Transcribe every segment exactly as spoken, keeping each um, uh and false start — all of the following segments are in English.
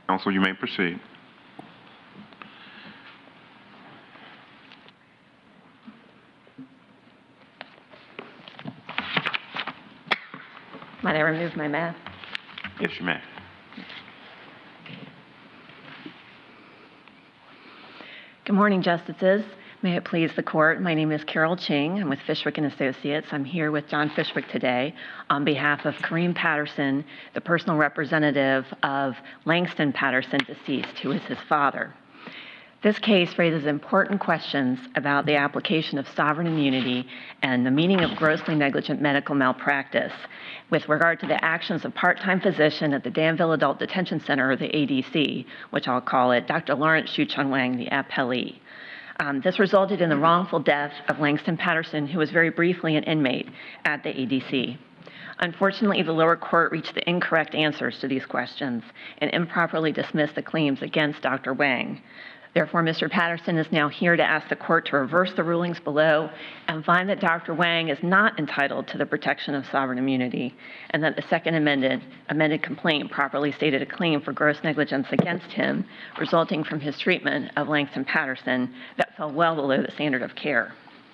Counsel, you may proceed. Might I remove my mask? Yes, you may. Good morning, Justices. May it please the Court, my name is Carol Ching. I'm with Fishwick and Associates. I'm here with John Fishwick today on behalf of Kareem Patterson, the personal representative of Langston Patterson, deceased, who is his father. This case raises important questions about the application of sovereign immunity and the meaning of grossly negligent medical malpractice with regard to the actions of part-time physician at the Danville Adult Detention Center, or the A D C, which I'll call it, Doctor Lawrence Shu-Chun Wang, the appellee. Um, this resulted in the wrongful death of Langston Patterson, who was very briefly an inmate at the A D C. Unfortunately, the lower court reached the incorrect answers to these questions and improperly dismissed the claims against Doctor Wang. Therefore, Mister Patterson is now here to ask the court to reverse the rulings below and find that Doctor Wang is not entitled to the protection of sovereign immunity and that the second amended, amended complaint properly stated a claim for gross negligence against him resulting from his treatment of Langston Patterson that fell well below the standard of care.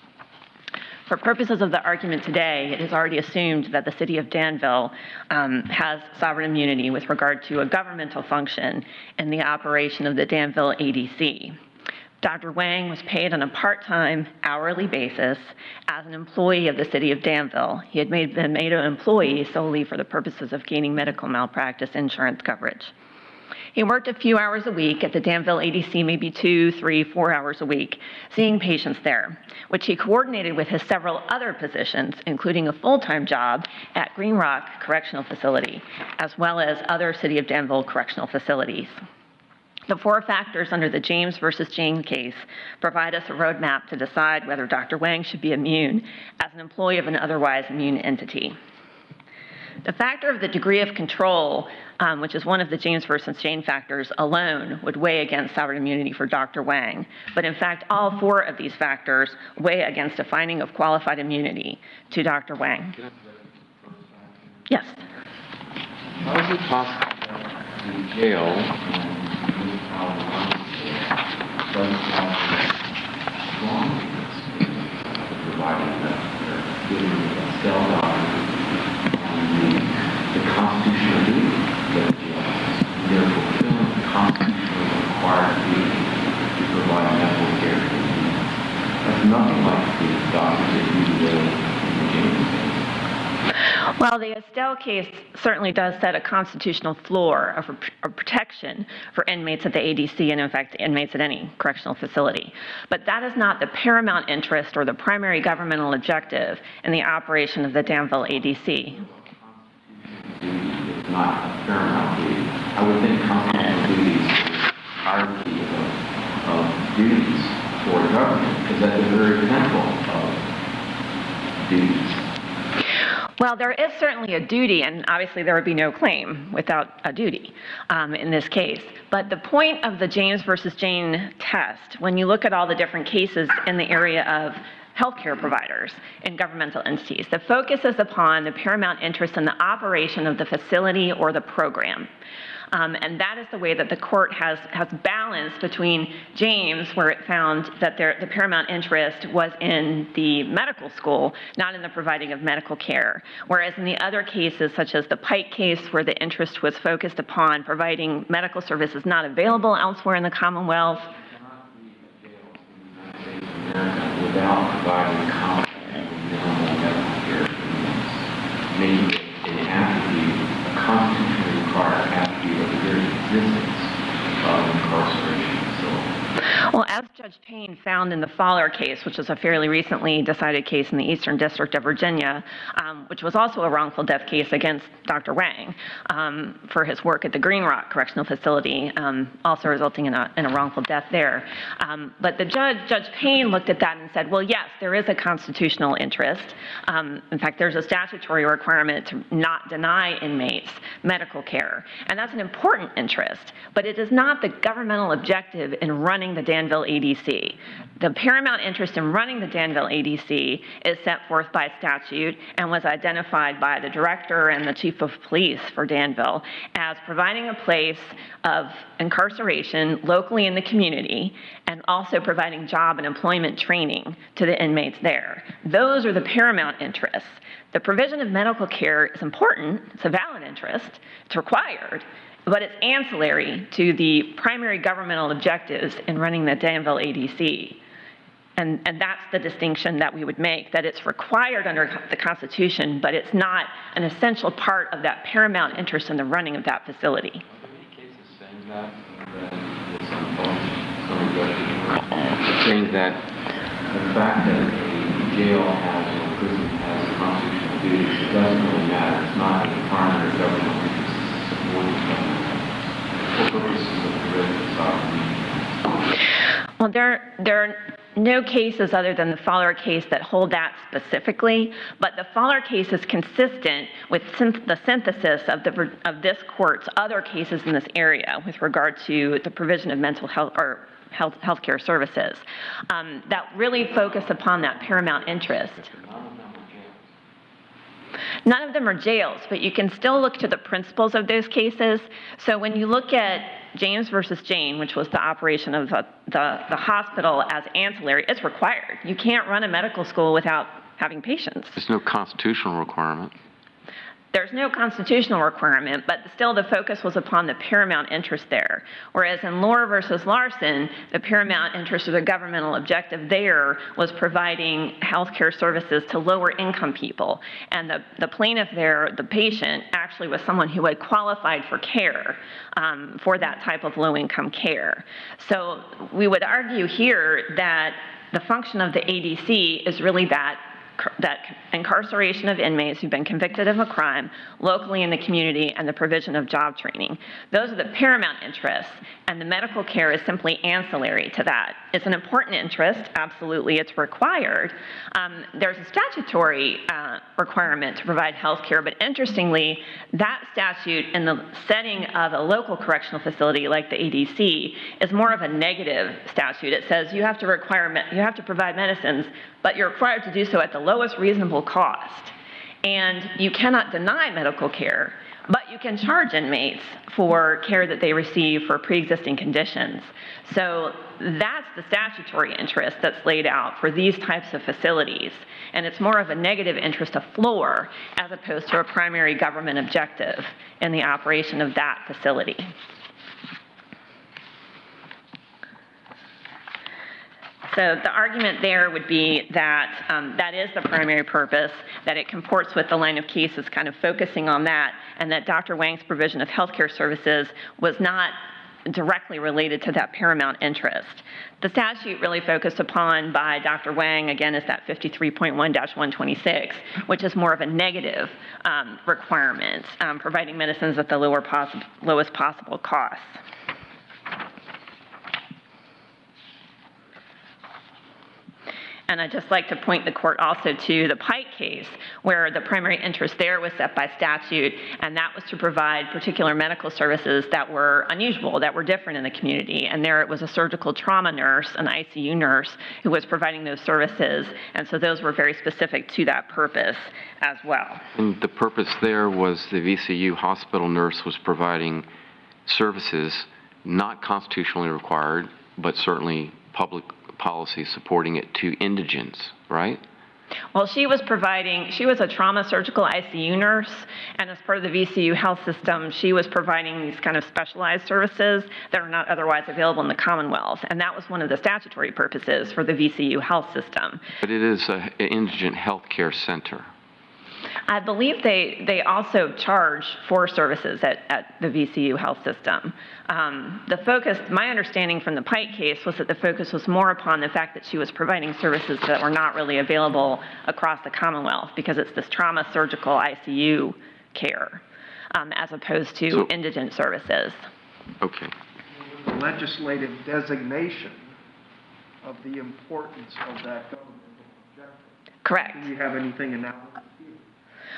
For purposes of the argument today, it is already assumed that the city of Danville um, has sovereign immunity with regard to a governmental function in the operation of the Danville A D C. Doctor Wang was paid on a part-time hourly basis as an employee of the city of Danville. He had made, been made an employee solely for the purposes of gaining medical malpractice insurance coverage. He worked a few hours a week at the Danville A D C, maybe two, three, four hours a week, seeing patients there, which he coordinated with his several other positions, including a full-time job at Green Rock Correctional Facility, as well as other City of Danville correctional facilities. The four factors under the James versus Jane case provide us a roadmap to decide whether Doctor Wang should be immune as an employee of an otherwise immune entity. The factor of the degree of control, um, which is one of the James versus Jane factors alone, would weigh against sovereign immunity for Doctor Wang. But in fact, all four of these factors weigh against a finding of qualified immunity to Doctor Wang. Yes? How is it possible that the jail and doesn't have strong providing that they're giving a cell doctor the constitutional duty that they're fulfilling the constitutional required duty to provide medical care to the people. That's nothing like the doctors that you do in the James case. Well, the Estelle case certainly does set a constitutional floor of, of protection for inmates at the A D C and, in fact, inmates at any correctional facility. But that is not the paramount interest or the primary governmental objective in the operation of the Danville A D C. It's not a paramount duty. I would think constitutional duties are hierarchy of, of duties for the government, because that's a very pinnacle of duties. Well, there is certainly a duty, and obviously there would be no claim without a duty um, in this case. But the point of the James versus Jane test, when you look at all the different cases in the area of healthcare providers and governmental entities, the focus is upon the paramount interest in the operation of the facility or the program. Um, and that is the way that the court has, has balanced between James, where it found that there, the paramount interest was in the medical school, not in the providing of medical care. Whereas in the other cases, such as the Pike case, where the interest was focused upon providing medical services not available elsewhere in the Commonwealth. Without providing competent minimal medical care for needs. Maybe it has to be a constitutionally required attribute of the very existence of incarceration. Well, as Judge Payne found in the Fowler case, which is a fairly recently decided case in the Eastern District of Virginia, um, which was also a wrongful death case against Doctor Wang um, for his work at the Green Rock Correctional Facility, um, also resulting in a, in a wrongful death there. Um, but the judge, Judge Payne, looked at that and said, well, yes, there is a constitutional interest. Um, in fact, there's a statutory requirement to not deny inmates medical care, and that's an important interest, but it is not the governmental objective in running the Danville A D D C. The paramount interest in running the Danville A D C is set forth by statute and was identified by the director and the chief of police for Danville as providing a place of incarceration locally in the community and also providing job and employment training to the inmates there. Those are the paramount interests. The provision of medical care is important, it's a valid interest, it's required, but it's ancillary to the primary governmental objectives in running the Danville A D C. And, and that's the distinction that we would make, that it's required under the Constitution, but it's not an essential part of that paramount interest in the running of that facility. Are there any cases saying that, that it's unpublished, some judges saying that the fact that a jail has or a prison has a constitutional duty, it doesn't really matter. It's not a primary governmental interest, it's supporting government for purposes of the sovereignty. Well, there, there are no cases other than the Fowler case that hold that specifically, but the Fowler case is consistent with synth- the synthesis of, the, of this court's other cases in this area with regard to the provision of mental health or health healthcare services um, that really focus upon that paramount interest. None of them are jails, but you can still look to the principles of those cases. So when you look at James versus Jane, which was the operation of the, the, the hospital as ancillary, it's required. You can't run a medical school without having patients. There's no constitutional requirement. There's no constitutional requirement, but still the focus was upon the paramount interest there. Whereas in Lohr versus Larson, the paramount interest or the governmental objective there was providing healthcare services to lower income people. And the, the plaintiff there, the patient, actually was someone who had qualified for care, um, for that type of low income care. So we would argue here that the function of the A D C is really that that incarceration of inmates who've been convicted of a crime locally in the community and the provision of job training. Those are the paramount interests, and the medical care is simply ancillary to that. It's an important interest, absolutely, it's required. Um, there's a statutory uh, requirement to provide health care, but interestingly, that statute in the setting of a local correctional facility like the A D C is more of a negative statute. It says you have to require, you have to provide medicines, but you're required to do so at the lowest reasonable cost. And you cannot deny medical care, but you can charge inmates for care that they receive for pre-existing conditions. So that's the statutory interest that's laid out for these types of facilities. And it's more of a negative interest, a floor, as opposed to a primary government objective in the operation of that facility. So the argument there would be that um, that is the primary purpose, that it comports with the line of cases kind of focusing on that, and that Doctor Wang's provision of healthcare services was not directly related to that paramount interest. The statute really focused upon by Doctor Wang, again, is that fifty-three point one dash one twenty-six, which is more of a negative um, requirement, um, providing medicines at the lower possi- lowest possible costs. And I'd just like to point the court also to the Pike case, where the primary interest there was set by statute, and that was to provide particular medical services that were unusual, that were different in the community. And there it was a surgical trauma nurse, an I C U nurse, who was providing those services, and so those were very specific to that purpose as well. And the purpose there was the V C U hospital nurse was providing services not constitutionally required, but certainly public policy supporting it to indigents, right? Well, she was providing, she was a trauma surgical I C U nurse, and as part of the V C U health system, she was providing these kind of specialized services that are not otherwise available in the Commonwealth, and that was one of the statutory purposes for the V C U health system. But it is an indigent health care center. I believe they, they also charge for services at, at the V C U health system. Um, the focus, my understanding from the Pike case was that the focus was more upon the fact that she was providing services that were not really available across the Commonwealth, because it's this trauma surgical I C U care, um, as opposed to So, indigent services. Okay. The legislative designation of the importance of that governmental objective. Correct. Do you have anything analogous here?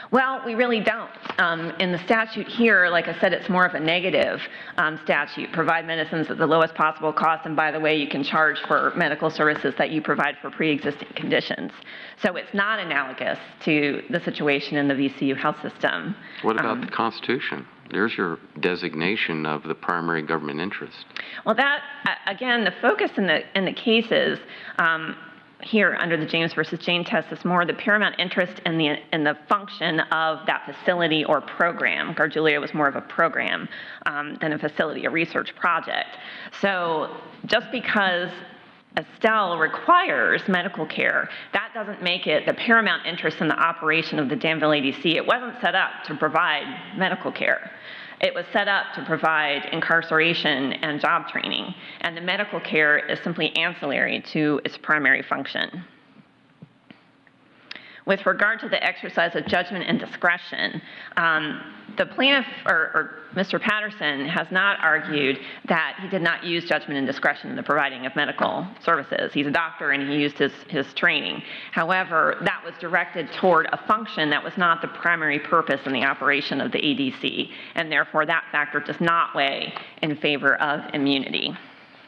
Well, we really don't. Um, in the statute here, like I said, it's more of a negative um, statute. Provide medicines at the lowest possible cost, and by the way, you can charge for medical services that you provide for pre-existing conditions. So it's not analogous to the situation in the V C U health system. What about Um, the Constitution? There's your designation of the primary government interest. Well, that, uh, again, the focus in the, in the cases um, here under the James versus Jane test is more the paramount interest in the, in the function of that facility or program. Gargiulo was more of a program um, than a facility, a research project. So just because Estelle requires medical care, that doesn't make it the paramount interest in the operation of the Danville A D C. It wasn't set up to provide medical care. It was set up to provide incarceration and job training, and the medical care is simply ancillary to its primary function. With regard to the exercise of judgment and discretion, um, the plaintiff, or, or Mister Patterson, has not argued that he did not use judgment and discretion in the providing of medical services. He's a doctor and he used his, his training. However, that was directed toward a function that was not the primary purpose in the operation of the A D C, and therefore that factor does not weigh in favor of immunity.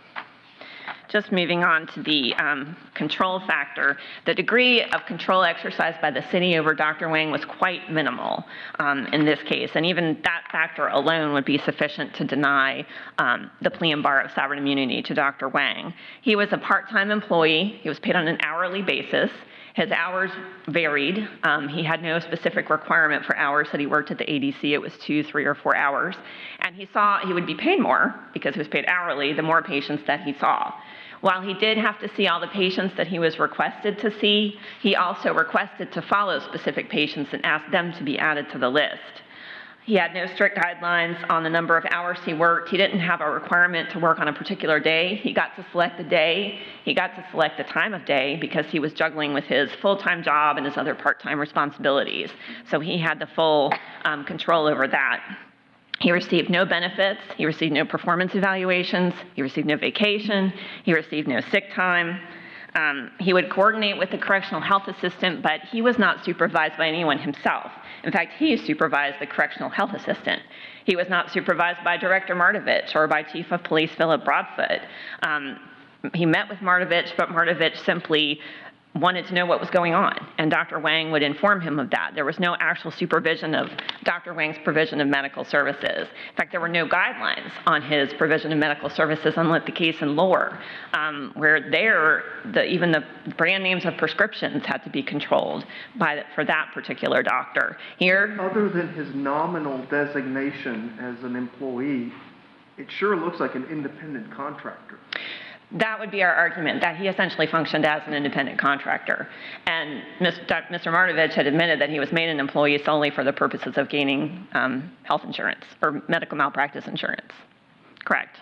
Just moving on to the um, control factor, the degree of control exercised by the city over Doctor Wang was quite minimal um, in this case, and even that factor alone would be sufficient to deny um, the plea and bar of sovereign immunity to Doctor Wang. He was a part-time employee. He was paid on an hourly basis. His hours varied. Um, he had no specific requirement for hours that he worked at the A D C. It was two, three, or four hours. And he saw he would be paid more because he was paid hourly the more patients that he saw. While he did have to see all the patients that he was requested to see, he also requested to follow specific patients and ask them to be added to the list. He had no strict guidelines on the number of hours he worked. He didn't have a requirement to work on a particular day. He got to select the day. He got to select the time of day because he was juggling with his full-time job and his other part-time responsibilities. So he had the full um, control over that. He received no benefits. He received no performance evaluations. He received no vacation. He received no sick time. Um, he would coordinate with the correctional health assistant, but he was not supervised by anyone himself. In fact, he supervised the correctional health assistant. He was not supervised by Director Martovich or by Chief of Police Philip Broadfoot. Um, he met with Martovich, but Martovich simply wanted to know what was going on, and Doctor Wang would inform him of that. There was no actual supervision of Doctor Wang's provision of medical services. In fact, there were no guidelines on his provision of medical services, unlike the case in Lohr, um, where there, the, even the brand names of prescriptions had to be controlled by the, for that particular doctor. Here, Other than his nominal designation as an employee, it sure looks like an independent contractor. that would be our argument, that he essentially functioned as an independent contractor. And Mister Martovich had admitted that he was made an employee solely for the purposes of gaining um, health insurance or medical malpractice insurance. Correct.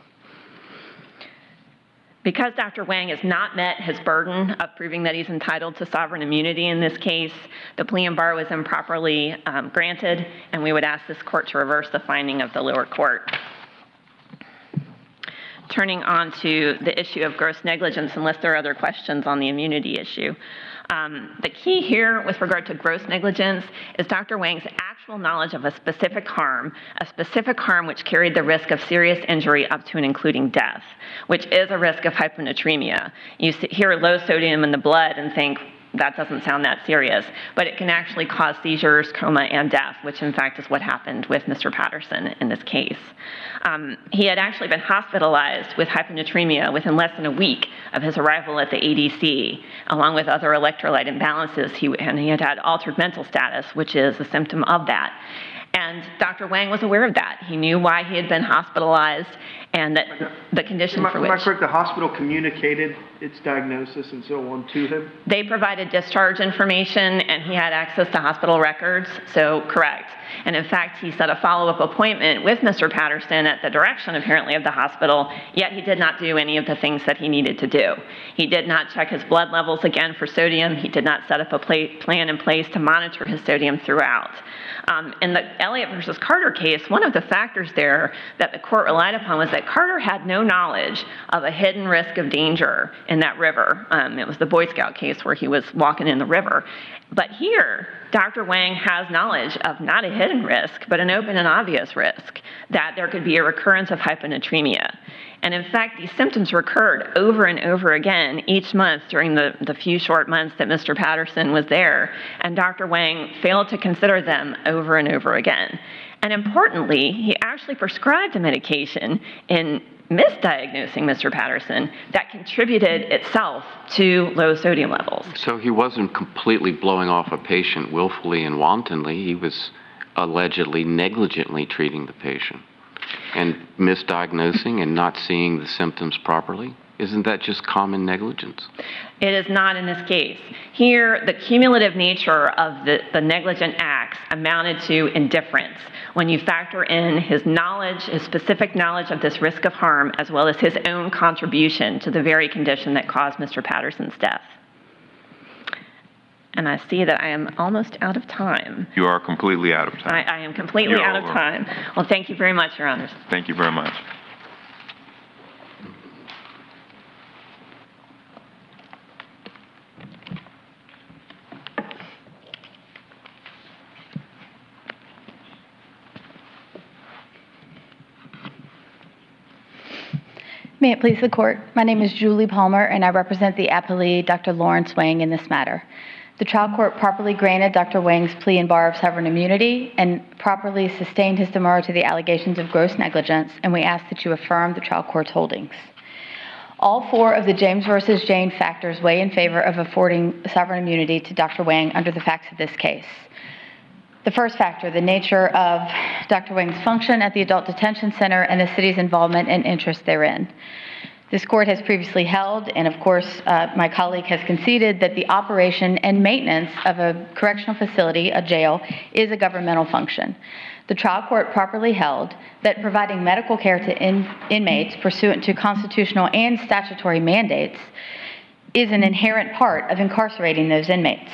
Because Doctor Wang has not met his burden of proving that he's entitled to sovereign immunity in this case, the plea and bar was improperly um, granted, and we would ask this court to reverse the finding of the lower court. Turning on to the issue of gross negligence, unless there are other questions on the immunity issue. Um, the key here with regard to gross negligence is Doctor Wang's actual knowledge of a specific harm, a specific harm which carried the risk of serious injury up to and including death, which is a risk of hyponatremia. You hear low sodium in the blood and think, that doesn't sound that serious, but it can actually cause seizures, coma, and death, which in fact is what happened with Mister Patterson in this case. Um, he had actually been hospitalized with hyponatremia within less than a week of his arrival at the A D C, along with other electrolyte imbalances, he, and he had had altered mental status, which is a symptom of that. And Doctor Wang was aware of that. He knew why he had been hospitalized and that the condition Am I, for am I which correct, the hospital communicated its diagnosis and so on to him? they provided discharge information and he had access to hospital records, so correct. And in fact, he set a follow-up appointment with Mister Patterson at the direction apparently of the hospital, yet he did not do any of the things that he needed to do. He did not check his blood levels again for sodium. He did not set up a plan in place to monitor his sodium throughout. Um, in the Elliott versus Carter case, one of the factors there that the court relied upon was that Carter had no knowledge of a hidden risk of danger in that river. Um, it was the Boy Scout case where he was walking in the river. But here, Doctor Wang has knowledge of not a hidden risk, but an open and obvious risk that there could be a recurrence of hyponatremia. And in fact, these symptoms recurred over and over again each month during the, the few short months that Mister Patterson was there, and Doctor Wang failed to consider them over and over again. And importantly, he actually prescribed a medication in misdiagnosing Mister Patterson that contributed itself to low sodium levels. So he wasn't completely blowing off a patient willfully and wantonly. He was allegedly negligently treating the patient and misdiagnosing and not seeing the symptoms properly. Isn't that just common negligence? It is not in this case. Here, the cumulative nature of the, the negligent acts amounted to indifference when you factor in his knowledge, his specific knowledge of this risk of harm, as well as his own contribution to the very condition that caused Mister Patterson's death. And I see that I am almost out of time. You are completely out of time. I, I am completely You're out of over. time. Well, thank you very much, Your Honors. Thank you very much. May it please the Court, my name is Julie Palmer, and I represent the appellee, Doctor Lawrence Wang, in this matter. The trial court properly granted Doctor Wang's plea and bar of sovereign immunity and properly sustained his demurrer to the allegations of gross negligence, and we ask that you affirm the trial court's holdings. All four of the James versus Jane factors weigh in favor of affording sovereign immunity to Doctor Wang under the facts of this case. The first factor, the nature of Doctor Wang's function at the Adult Detention Center and the city's involvement and interest therein. This court has previously held, and of course, uh, my colleague has conceded, that the operation and maintenance of a correctional facility, a jail, is a governmental function. The trial court properly held that providing medical care to in- inmates pursuant to constitutional and statutory mandates is an inherent part of incarcerating those inmates.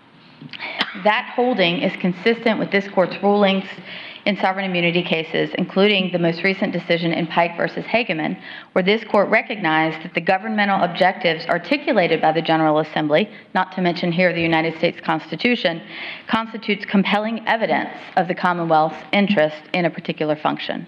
That holding is consistent with this court's rulings in sovereign immunity cases, including the most recent decision in Pike versus Hageman, where this court recognized that the governmental objectives articulated by the General Assembly, not to mention here the United States Constitution, constitutes compelling evidence of the Commonwealth's interest in a particular function.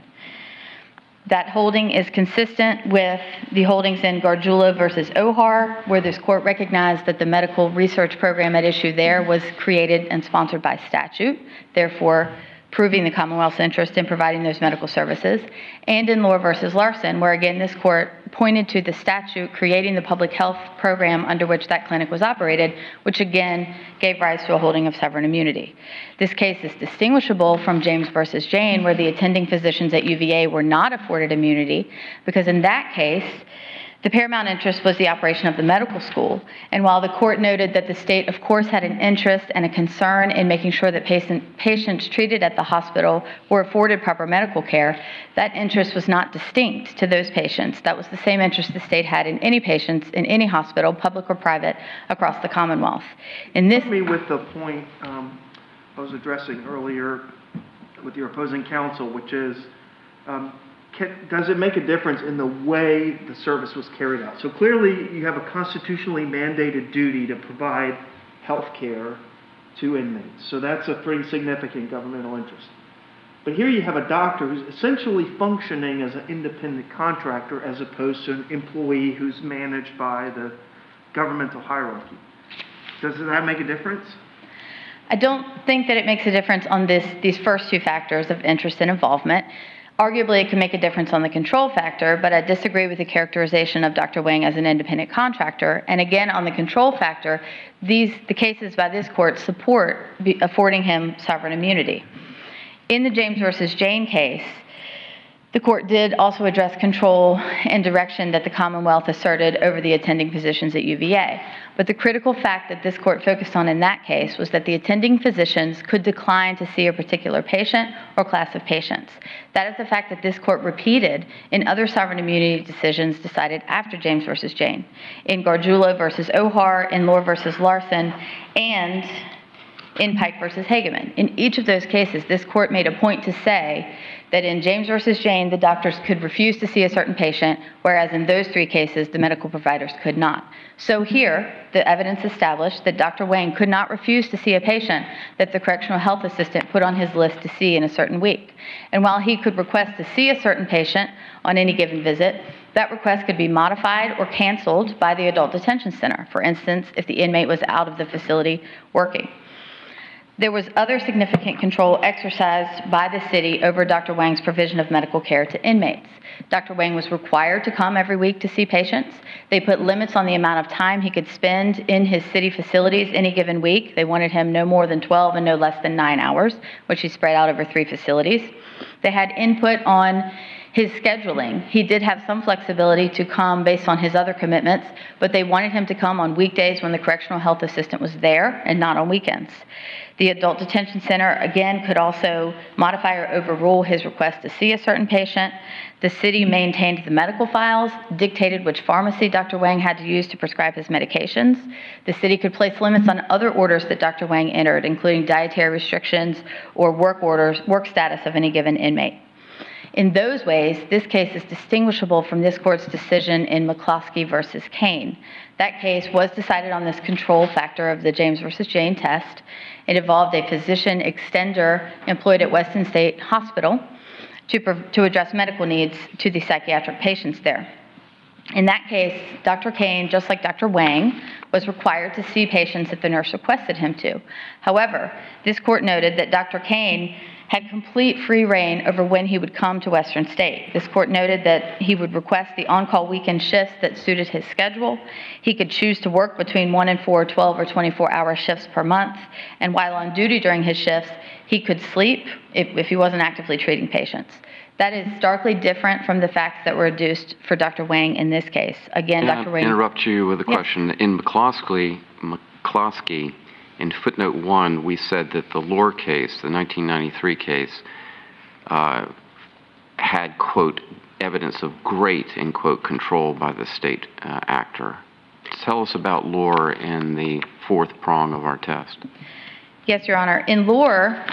That holding is consistent with the holdings in Gargiulo versus Ohar, where this court recognized that the medical research program at issue there was created and sponsored by statute, therefore proving the Commonwealth's interest in providing those medical services, and in Lohr versus Larson, where again this court pointed to the statute creating the public health program under which that clinic was operated, which again gave rise to a holding of sovereign immunity. This case is distinguishable from James versus Jane, where the attending physicians at U V A were not afforded immunity, because in that case, the paramount interest was the operation of the medical school. And while the court noted that the state, of course, had an interest and a concern in making sure that patient, patients treated at the hospital were afforded proper medical care, that interest was not distinct to those patients. That was the same interest the state had in any patients in any hospital, public or private, across the Commonwealth. In this, Me with the point um, I was addressing earlier with your opposing counsel, which is, um, Can, does it make a difference in the way the service was carried out? So clearly you have a constitutionally mandated duty to provide health care to inmates. So that's a pretty significant governmental interest. But here you have a doctor who's essentially functioning as an independent contractor as opposed to an employee who's managed by the governmental hierarchy. Does that make a difference? I don't think that it makes a difference on this, these first two factors of interest and involvement. Arguably, it can make a difference on the control factor, but I disagree with the characterization of Doctor Wang as an independent contractor. And again, on the control factor, these the cases by this court support be, affording him sovereign immunity. In the James versus Jane case, the court did also address control and direction that the Commonwealth asserted over the attending physicians at U V A. But the critical fact that this court focused on in that case was that the attending physicians could decline to see a particular patient or class of patients. That is the fact that this court repeated in other sovereign immunity decisions decided after James versus Jane, in Gargiulo versus Ohar, in Lohr versus Larson, and in Pike versus Hageman. In each of those cases, this court made a point to say that in James versus Jane, the doctors could refuse to see a certain patient, whereas in those three cases, the medical providers could not. So here, the evidence established that Doctor Wang could not refuse to see a patient that the correctional health assistant put on his list to see in a certain week. And while he could request to see a certain patient on any given visit, that request could be modified or canceled by the adult detention center, for instance, if the inmate was out of the facility working. There was other significant control exercised by the city over Doctor Wang's provision of medical care to inmates. Doctor Wang was required to come every week to see patients. They put limits on the amount of time he could spend in his city facilities any given week. They wanted him no more than twelve and no less than nine hours, which he spread out over three facilities. They had input on his scheduling. He did have some flexibility to come based on his other commitments, but they wanted him to come on weekdays when the correctional health assistant was there and not on weekends. The adult detention center, again, could also modify or overrule his request to see a certain patient. The city maintained the medical files, dictated which pharmacy Doctor Wang had to use to prescribe his medications. The city could place limits on other orders that Doctor Wang entered, including dietary restrictions or work orders, work status of any given inmate. In those ways, this case is distinguishable from this court's decision in McCloskey versus Kane. That case was decided on this control factor of the James versus Jane test. It involved a physician extender employed at Weston State Hospital to, to address medical needs to the psychiatric patients there. In that case, Doctor Kane, just like Doctor Wang, was required to see patients that the nurse requested him to. However, this court noted that Doctor Kane had complete free reign over when he would come to Western State. This court noted that he would request the on-call weekend shifts that suited his schedule. He could choose to work between one and four twelve or twenty-four hour shifts per month. And while on duty during his shifts, he could sleep if, if he wasn't actively treating patients. That is starkly different from the facts that were adduced for Doctor Wang in this case. Again, Can Doctor I Wang. interrupt you with a Yes. question? In McCloskey, McCloskey, in footnote one, we said that the Lohr case, the nineteen ninety-three case, uh, had, quote, evidence of great, end quote, control by the state uh, actor. Tell us about Lohr and the fourth prong of our test. Yes, Your Honor. In Lohr,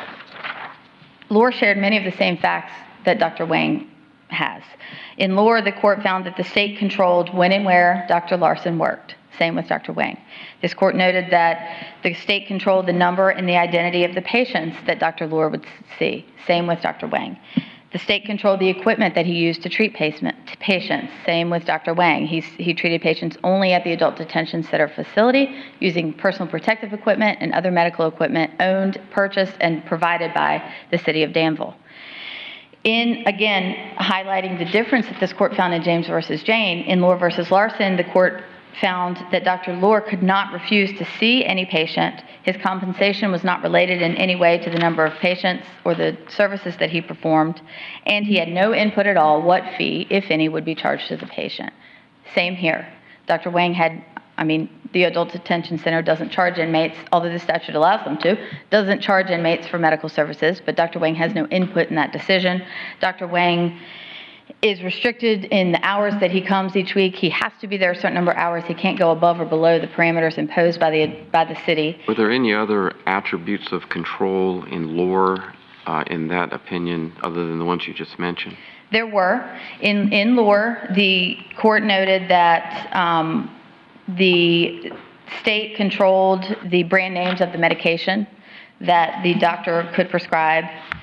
Lohr shared many of the same facts that Doctor Wang has. In Lohr, the court found that the state controlled when and where Doctor Larson worked. Same with Doctor Wang. This court noted that the state controlled the number and the identity of the patients that Doctor Lohr would see. Same with Doctor Wang. The state controlled the equipment that he used to treat patients. Same with Doctor Wang. He's, he treated patients only at the adult detention center facility using personal protective equipment and other medical equipment owned, purchased, and provided by the city of Danville. In, again, highlighting the difference that this court found in James versus Jane, in Lohr versus Larson, the court found that Doctor Lohr could not refuse to see any patient. His compensation was not related in any way to the number of patients or the services that he performed, and he had no input at all what fee, if any, would be charged to the patient. Same here. Doctor Wang had, I mean, the adult detention center doesn't charge inmates, although the statute allows them to, doesn't charge inmates for medical services, but Doctor Wang has no input in that decision. Doctor Wang is restricted in the hours that he comes each week. He has to be there a certain number of hours. He can't go above or below the parameters imposed by the by the city. Were there any other attributes of control in Lohr, uh, in that opinion, other than the ones you just mentioned? There were. In, in Lohr, the court noted that um, the state controlled the brand names of the medication that the doctor could prescribe.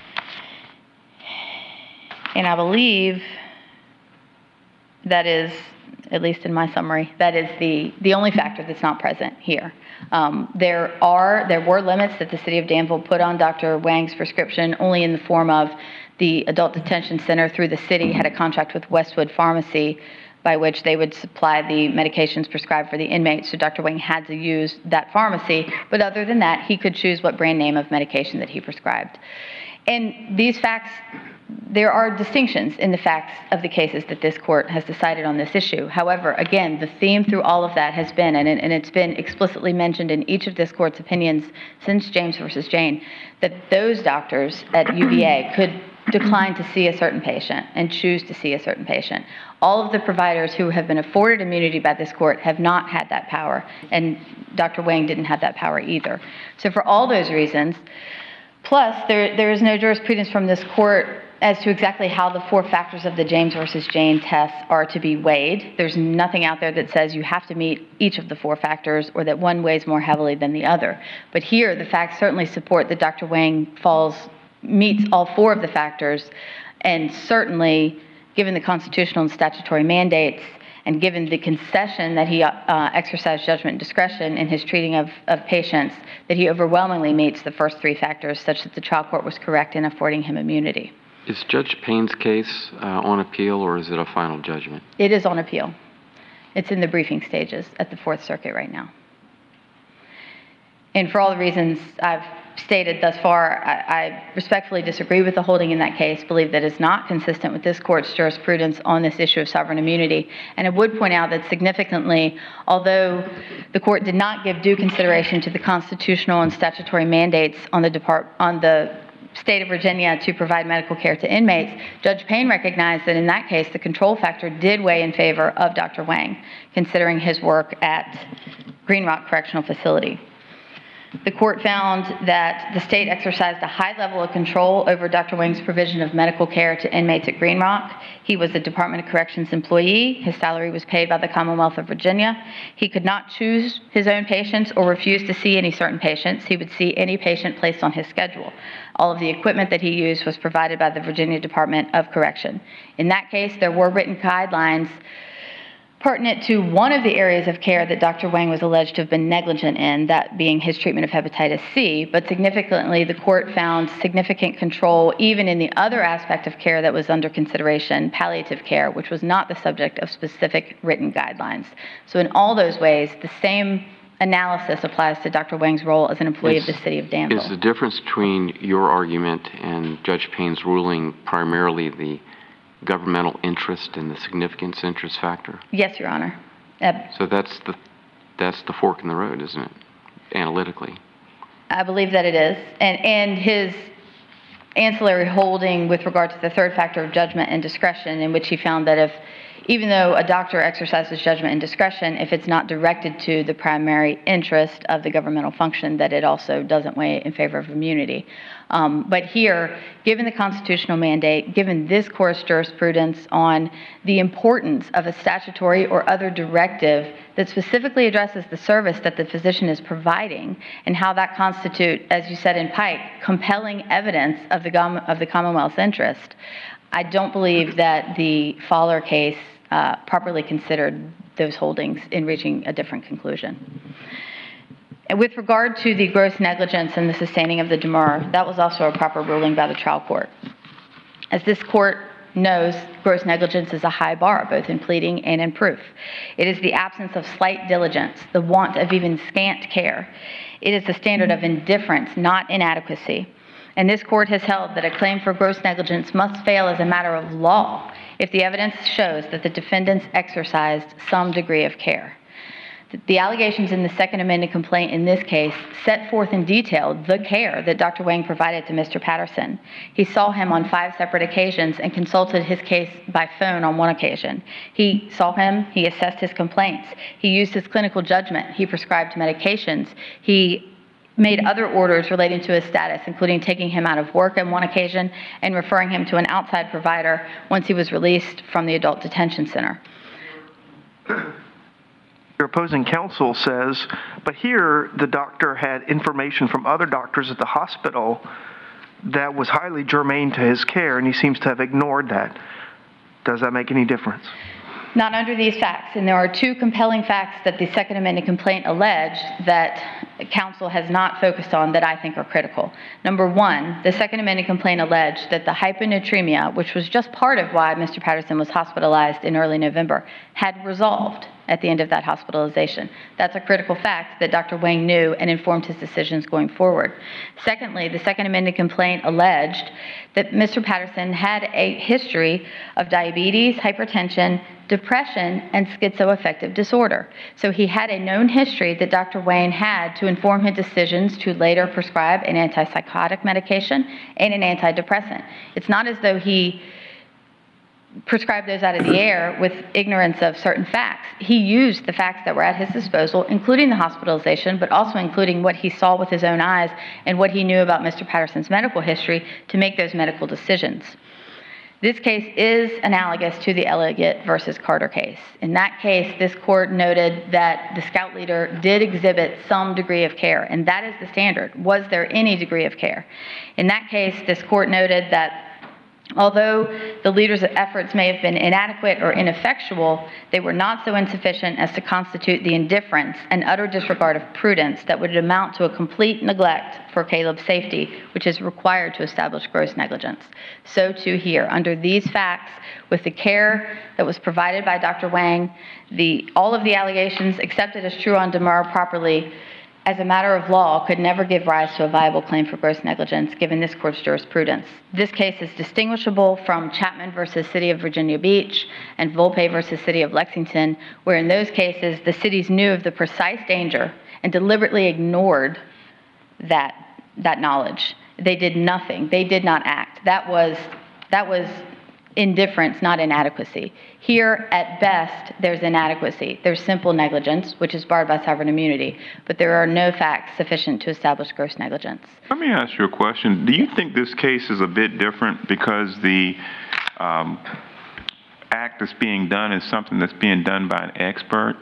And I believe that is, at least in my summary, that is the, the only factor that's not present here. Um, there are, there were limits that the city of Danville put on Doctor Wang's prescription only in the form of the adult detention center through the city had a contract with Westwood Pharmacy by which they would supply the medications prescribed for the inmates. So Doctor Wang had to use that pharmacy, but other than that, he could choose what brand name of medication that he prescribed. And these facts, there are distinctions in the facts of the cases that this court has decided on this issue. However, again, the theme through all of that has been, and, it, and it's been explicitly mentioned in each of this court's opinions since James versus Jane, that those doctors at U V A could decline to see a certain patient and choose to see a certain patient. All of the providers who have been afforded immunity by this court have not had that power, and Doctor Wang didn't have that power either. So for all those reasons, plus there, there is no jurisprudence from this court as to exactly how the four factors of the James versus Jane tests are to be weighed. There's nothing out there that says you have to meet each of the four factors or that one weighs more heavily than the other. But here, the facts certainly support that Doctor Wang falls, meets all four of the factors, and certainly, given the constitutional and statutory mandates, and given the concession that he uh, exercised judgment and discretion in his treating of, of patients, that he overwhelmingly meets the first three factors such that the trial court was correct in affording him immunity. Is Judge Payne's case uh, on appeal, or is it a final judgment? It is on appeal. It's in the briefing stages at the Fourth Circuit right now. And for all the reasons I've stated thus far, I, I respectfully disagree with the holding in that case, believe that it's not consistent with this court's jurisprudence on this issue of sovereign immunity. And I would point out that significantly, although the court did not give due consideration to the constitutional and statutory mandates on the depart on the state of Virginia to provide medical care to inmates, Judge Payne recognized that in that case, the control factor did weigh in favor of Doctor Wang, considering his work at Green Rock Correctional Facility. The court found that the state exercised a high level of control over Doctor Wang's provision of medical care to inmates at Green Rock. He was a Department of Corrections employee. His salary was paid by the Commonwealth of Virginia. He could not choose his own patients or refuse to see any certain patients. He would see any patient placed on his schedule. All of the equipment that he used was provided by the Virginia Department of Correction. In that case, there were written guidelines pertinent to one of the areas of care that Doctor Wang was alleged to have been negligent in, that being his treatment of hepatitis C, but significantly, the court found significant control even in the other aspect of care that was under consideration, palliative care, which was not the subject of specific written guidelines. So in all those ways, the same analysis applies to Doctor Wang's role as an employee Is, of the city of Danville. Is the difference between your argument and Judge Payne's ruling primarily the governmental interest and the significance interest factor? Yes, Your Honor. Uh, So that's the that's the fork in the road, isn't it, analytically? I believe that it is. And, and his ancillary holding with regard to the third factor of judgment and discretion, in which he found that if, even though a doctor exercises judgment and discretion, if it's not directed to the primary interest of the governmental function, that it also doesn't weigh in favor of immunity. Um, but here, given the constitutional mandate, given this court's jurisprudence on the importance of a statutory or other directive that specifically addresses the service that the physician is providing and how that constitute, as you said in Pike, compelling evidence of the, of the Commonwealth's interest, I don't believe that the Fowler case uh, properly considered those holdings in reaching a different conclusion. And with regard to the gross negligence and the sustaining of the demur, that was also a proper ruling by the trial court. As this court knows, gross negligence is a high bar, both in pleading and in proof. It is the absence of slight diligence, the want of even scant care. It is the standard of indifference, not inadequacy. And this court has held that a claim for gross negligence must fail as a matter of law if the evidence shows that the defendants exercised some degree of care. The allegations in the second amended complaint in this case set forth in detail the care that Doctor Wang provided to Mister Patterson. He saw him on five separate occasions and consulted his case by phone on one occasion. He saw him, he assessed his complaints, he used his clinical judgment, he prescribed medications, he made other orders relating to his status, including taking him out of work on one occasion and referring him to an outside provider once he was released from the adult detention center. Your opposing counsel says, but here the doctor had information from other doctors at the hospital that was highly germane to his care, and he seems to have ignored that. Does that make any difference? Not under these facts, and there are two compelling facts that the second amended complaint alleged that counsel has not focused on that I think are critical. Number one, the second amended complaint alleged that the hyponatremia, which was just part of why Mister Patterson was hospitalized in early November, had resolved at the end of that hospitalization. That's a critical fact that Doctor Wang knew and informed his decisions going forward. Secondly, the second amended complaint alleged that Mister Patterson had a history of diabetes, hypertension, depression, and schizoaffective disorder. So he had a known history that Doctor Wayne had to inform his decisions to later prescribe an antipsychotic medication and an antidepressant. It's not as though he prescribed those out of the air with ignorance of certain facts. He used the facts that were at his disposal, including the hospitalization, but also including what he saw with his own eyes and what he knew about Mister Patterson's medical history to make those medical decisions. This case is analogous to the Elliott versus Carter case. In that case, this court noted that the scout leader did exhibit some degree of care, and that is the standard. Was there any degree of care? In that case, this court noted that although the leader's efforts may have been inadequate or ineffectual, they were not so insufficient as to constitute the indifference and utter disregard of prudence that would amount to a complete neglect for Caleb's safety, which is required to establish gross negligence. So too here, under these facts, with the care that was provided by Doctor Wang, the, all of the allegations accepted as true on demur properly, as a matter of law, could never give rise to a viable claim for gross negligence given this court's jurisprudence. This case is distinguishable from Chapman versus City of Virginia Beach and Volpe versus City of Lexington, where in those cases the cities knew of the precise danger and deliberately ignored that, that knowledge. They did nothing. They did not act. That was, that was indifference, not inadequacy. Here, at best, there's inadequacy. There's simple negligence, which is barred by sovereign immunity, but there are no facts sufficient to establish gross negligence. Let me ask you a question. Do you think this case is a bit different because the um, act that's being done is something that's being done by an expert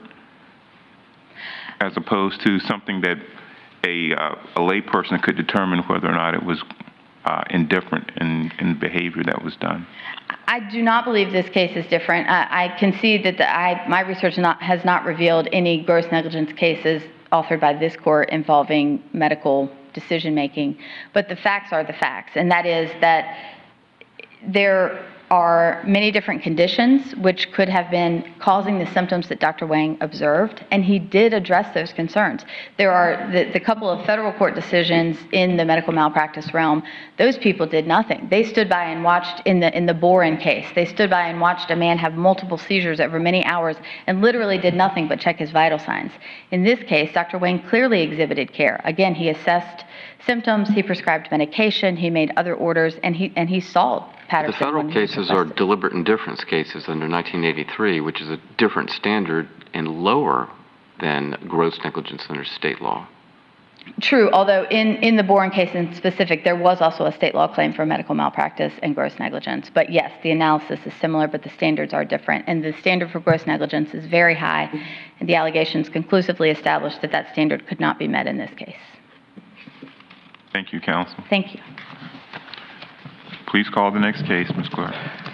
as opposed to something that a, uh, a layperson could determine whether or not it was uh, indifferent in, in behavior that was done? I do not believe this case is different. I, I concede that the, I, my research not, has not revealed any gross negligence cases authored by this court involving medical decision-making, but the facts are the facts, and that is that there are many different conditions which could have been causing the symptoms that Doctor Wang observed, and he did address those concerns. There are the, the couple of federal court decisions in the medical malpractice realm. Those people did nothing. They stood by and watched in the in the Boren case. They stood by and watched a man have multiple seizures over many hours and literally did nothing but check his vital signs. In this case, Doctor Wang clearly exhibited care. Again, he assessed symptoms, he prescribed medication, he made other orders, and he and he saw Patterson. The federal cases are deliberate indifference cases under nineteen eighty-three, which is a different standard and lower than gross negligence under state law. True, although in, in the Boren case in specific, there was also a state law claim for medical malpractice and gross negligence. But yes, the analysis is similar, but the standards are different. And the standard for gross negligence is very high, and the allegations conclusively established that that standard could not be met in this case. Thank you, counsel. Thank you. Please call the next case, Miz Clerk.